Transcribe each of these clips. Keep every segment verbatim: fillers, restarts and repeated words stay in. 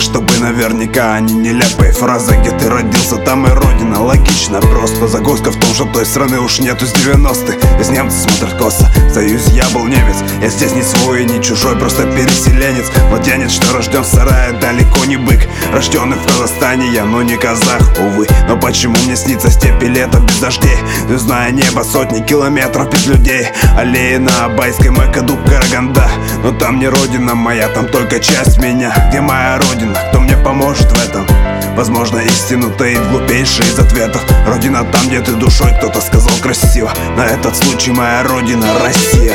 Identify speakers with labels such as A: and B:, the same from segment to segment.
A: чтобы наверняка они нелепые фразы. Где ты родился, там и родина, логично. Просто загвоздка в том, что той страны уж нету с девяностых. Из немцы смотрят косо, в Союзе я был немец. Я здесь не свой и не чужой, просто переселенец. Младенец, что рожден в сарае, далеко не бык. Рожденный в Казахстане я, но не казах, увы. Но почему мне снится степи лето без дождей? Звездное небо, сотни километров без людей. Аллеи на Абайской, Макадук, Караганда. Но там не родина моя, там только часть меня. Где моя родина? Кто мне поможет в этом? Возможно, истину таит глупейший из ответов. Родина там, где ты душой, кто-то сказал красиво. На этот случай моя родина — Россия.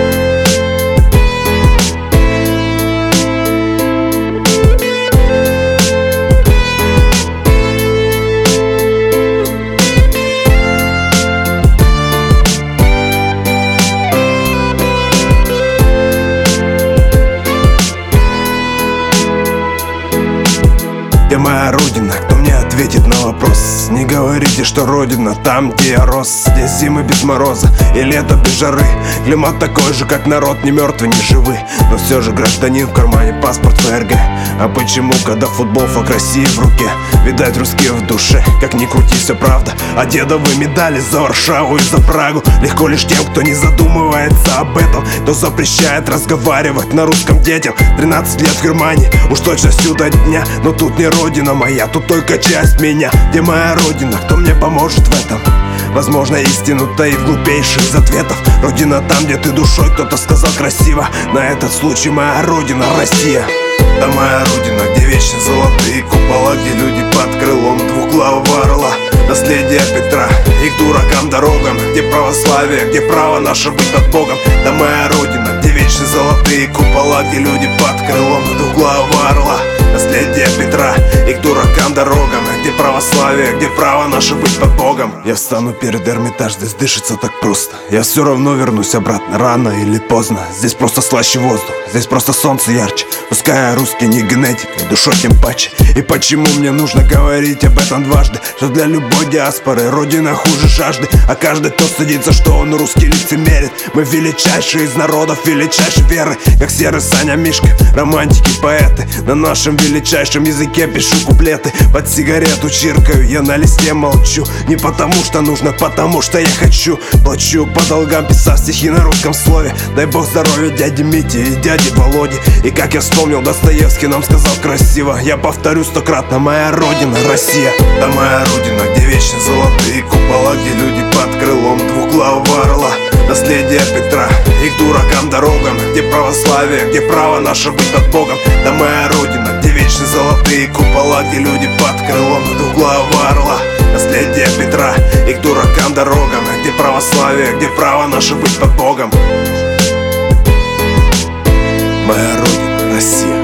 A: Где моя родина? Кто мне ответит на вопрос? Не говорите, что родина там, где я рос. Здесь зимы без мороза и лето без жары. Климат такой же, как народ, не мертвый, не живы. Но все же гражданин, в кармане паспорт ФРГ. А почему, когда футбол, флаг России в руке? Видать, русские в душе, как ни крути, все правда. А дедовые медали за Варшаву и за Прагу легко лишь тем, кто не задумывается об этом, кто запрещает разговаривать на русском детям. Тринадцать лет в Германии, уж точно сюда дня. Но тут не родина моя, тут только часть меня. Где моя родина? Кто мне поможет в этом? Возможно, истину таит глупейший из ответов. Родина там, где ты душой, кто-то сказал красиво. На этот случай моя родина — Россия. Да моя родина, где вечно золотые купола, где люди под крылом двуглавого орла. Наследие Петра и к дуракам дорогам, где православие, где право наше быть под Богом. Да моя родина, где вечно золотые купола, где люди под крылом двуглавого орла. Наследие Петра и к дуракам дорогам, где православие, где право наше быть под Богом. Я встану перед Эрмитаж, здесь дышится так просто. Я все равно вернусь обратно, рано или поздно. Здесь просто слаще воздух, здесь просто солнце ярче. Пускай я русский не генетикой, душой тем паче. И почему мне нужно говорить об этом дважды? Что для любой диаспоры родина хуже жажды. А каждый, кто стыдится, что он русский, лицемерит. Мы величайшие из народов, величайшей веры. Как серый Саня Мишка, романтики, поэты. На нашем величайшем языке пишу куплеты. Под сигарету чиркаю, я на листе молчу. Не потому что нужно, потому что я хочу. Плачу по долгам, писав стихи на русском слове. Дай бог здоровья дяде Мите и дяде Володе. И как я вспомнил, Достоевский нам сказал красиво. Я повторю стократно: моя родина — Россия. Да моя родина, где вечно золотые купола, где люди под крылом двуглавого орла. Наследие Петра и к дуракам дорогам, где православие, где право наше быть под Богом. Да моя родина, где вечно золотые купола, где люди под крылом двуглавого орла. Наследие Петра и к дуракам дорогам, где православие, где право наше быть под Богом. Моя родина — Россия.